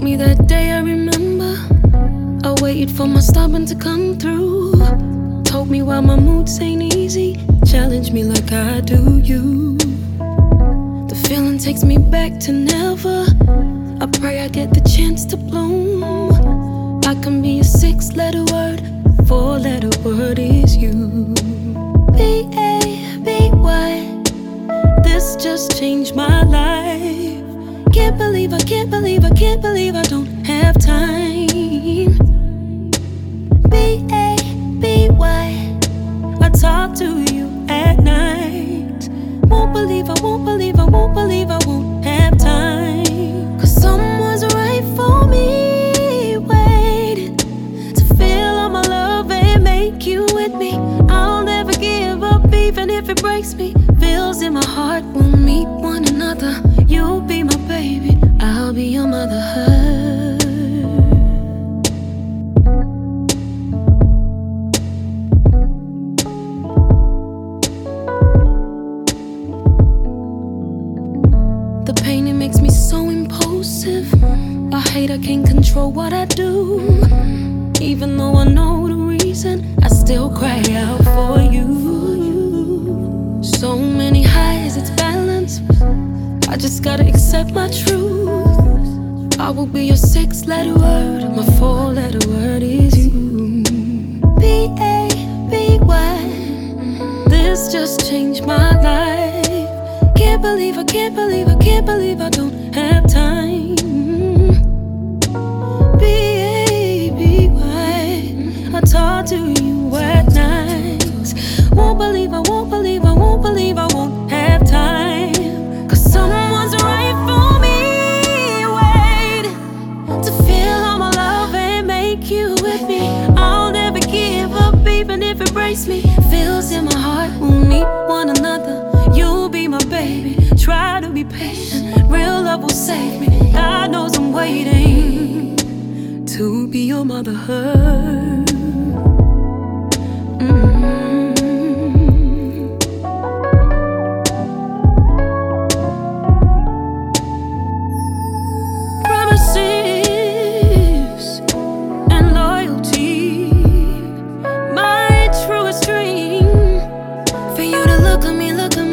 me that day, I remember. I waited for my stubborn to come through. Told me why my moods ain't easy. Challenge me like I do you. The feeling takes me back to never. I pray I get the chance to bloom. I can be a 6-letter word, 4-letter word is you. B-A-B-Y. This just changed my life. Can't believe, I can't believe, I can't believe I don't have time. B-A-B-Y. I talk to you at night. Won't believe, I won't believe, I won't believe I won't have time. Cause someone's right for me, waiting to feel all my love and make you with me. I'll never give up even if it breaks me. Feels in my heart, we'll meet one another. You'll be my baby, I'll be your mother. The pain, it makes me so impulsive. I hate I can't control what I do. Even though I know the reason, I still cry out for you. So many highs, it's balance. I just gotta accept my truth. I will be your 6-letter word, my 4-letter word is you. B-A-B-Y. This just changed my life. Can't believe, I can't believe, I can't believe I don't have time. B-A-B-Y. I talk to you at night. Won't believe, I won't believe, I won't believe I won't have time. Cause someone's right for me, waiting to feel all my love and make you with me. I'll never give up even if it breaks me. Feels in my heart, we'll meet one another. You'll be my baby, try to be patient. Real love will save me, God knows I'm waiting to be your mother. Promises and loyalty, my truest dream. For you to look at me,